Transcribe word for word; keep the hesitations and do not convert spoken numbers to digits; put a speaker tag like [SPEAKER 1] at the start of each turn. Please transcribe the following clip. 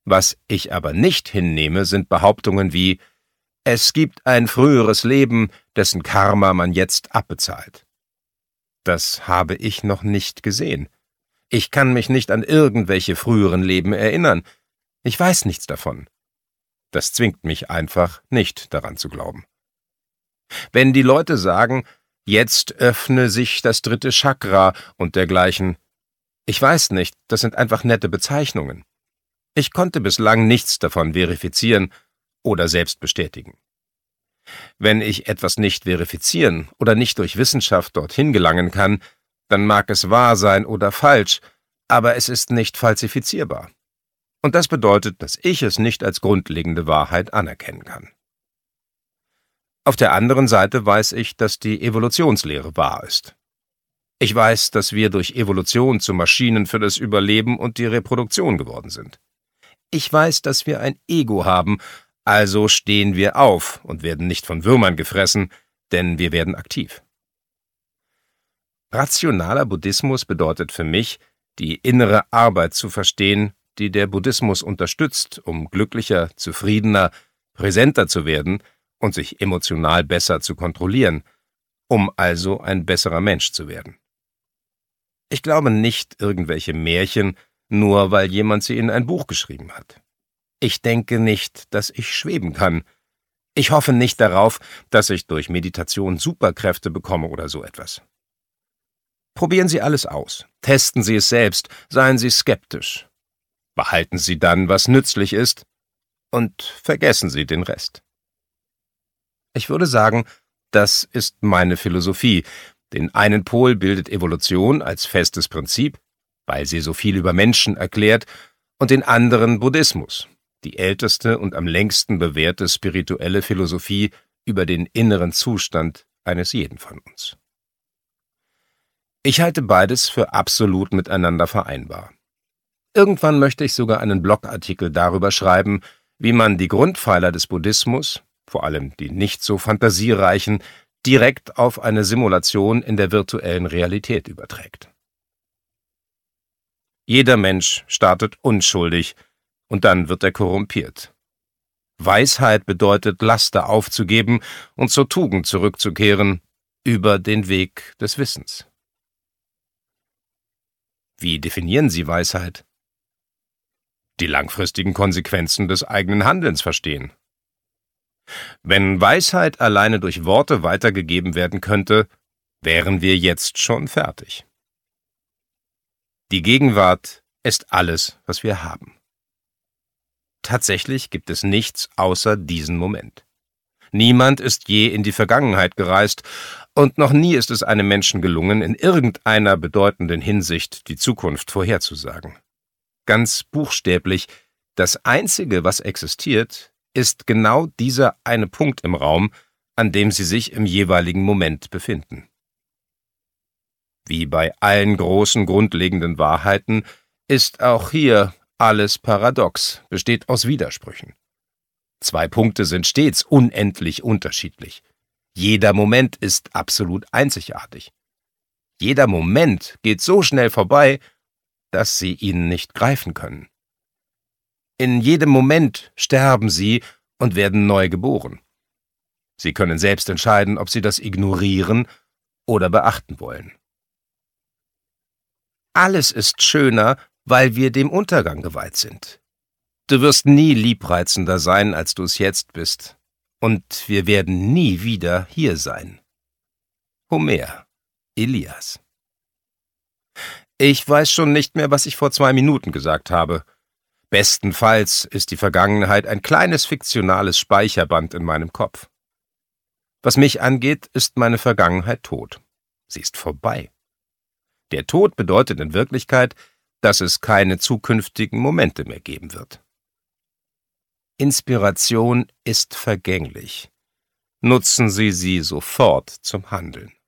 [SPEAKER 1] Was ich aber nicht hinnehme, sind Behauptungen wie »Es gibt ein früheres Leben, dessen Karma man jetzt abbezahlt«. Das habe ich noch nicht gesehen. Ich kann mich nicht an irgendwelche früheren Leben erinnern. Ich weiß nichts davon. Das zwingt mich einfach, nicht daran zu glauben. Wenn die Leute sagen, jetzt öffne sich das dritte Chakra und dergleichen, ich weiß nicht, das sind einfach nette Bezeichnungen. Ich konnte bislang nichts davon verifizieren oder selbst bestätigen. Wenn ich etwas nicht verifizieren oder nicht durch Wissenschaft dorthin gelangen kann, dann mag es wahr sein oder falsch, aber es ist nicht falsifizierbar. Und das bedeutet, dass ich es nicht als grundlegende Wahrheit anerkennen kann. Auf der anderen Seite weiß ich, dass die Evolutionslehre wahr ist. Ich weiß, dass wir durch Evolution zu Maschinen für das Überleben und die Reproduktion geworden sind. Ich weiß, dass wir ein Ego haben, also stehen wir auf und werden nicht von Würmern gefressen, denn wir werden aktiv. Rationaler Buddhismus bedeutet für mich, die innere Arbeit zu verstehen, die der Buddhismus unterstützt, um glücklicher, zufriedener, präsenter zu werden und sich emotional besser zu kontrollieren, um also ein besserer Mensch zu werden. Ich glaube nicht irgendwelche Märchen, nur weil jemand sie in ein Buch geschrieben hat. Ich denke nicht, dass ich schweben kann. Ich hoffe nicht darauf, dass ich durch Meditation Superkräfte bekomme oder so etwas. Probieren Sie alles aus. Testen Sie es selbst. Seien Sie skeptisch. Behalten Sie dann, was nützlich ist, und vergessen Sie den Rest. Ich würde sagen, das ist meine Philosophie. Den einen Pol bildet Evolution als festes Prinzip, weil sie so viel über Menschen erklärt, und den anderen Buddhismus, die älteste und am längsten bewährte spirituelle Philosophie über den inneren Zustand eines jeden von uns. Ich halte beides für absolut miteinander vereinbar. Irgendwann möchte ich sogar einen Blogartikel darüber schreiben, wie man die Grundpfeiler des Buddhismus, vor allem die nicht so fantasiereichen, direkt auf eine Simulation in der virtuellen Realität überträgt. Jeder Mensch startet unschuldig und dann wird er korrumpiert. Weisheit bedeutet, Laster aufzugeben und zur Tugend zurückzukehren, über den Weg des Wissens. Wie definieren Sie Weisheit? Die langfristigen Konsequenzen des eigenen Handelns verstehen. Wenn Weisheit alleine durch Worte weitergegeben werden könnte, wären wir jetzt schon fertig. Die Gegenwart ist alles, was wir haben. Tatsächlich gibt es nichts außer diesen Moment. Niemand ist je in die Vergangenheit gereist, und noch nie ist es einem Menschen gelungen, in irgendeiner bedeutenden Hinsicht die Zukunft vorherzusagen. Ganz buchstäblich, das Einzige, was existiert, ist genau dieser eine Punkt im Raum, an dem Sie sich im jeweiligen Moment befinden. Wie bei allen großen grundlegenden Wahrheiten ist auch hier alles paradox, besteht aus Widersprüchen. Zwei Punkte sind stets unendlich unterschiedlich. Jeder Moment ist absolut einzigartig. Jeder Moment geht so schnell vorbei, dass Sie ihn nicht greifen können. In jedem Moment sterben Sie und werden neu geboren. Sie können selbst entscheiden, ob Sie das ignorieren oder beachten wollen. Alles ist schöner, weil wir dem Untergang geweiht sind. Du wirst nie liebreizender sein, als du es jetzt bist, und wir werden nie wieder hier sein. Homer, Elias. Ich weiß schon nicht mehr, was ich vor zwei Minuten gesagt habe. Bestenfalls ist die Vergangenheit ein kleines fiktionales Speicherband in meinem Kopf. Was mich angeht, ist meine Vergangenheit tot. Sie ist vorbei. Der Tod bedeutet in Wirklichkeit, dass es keine zukünftigen Momente mehr geben wird. Inspiration ist vergänglich. Nutzen Sie sie sofort zum Handeln.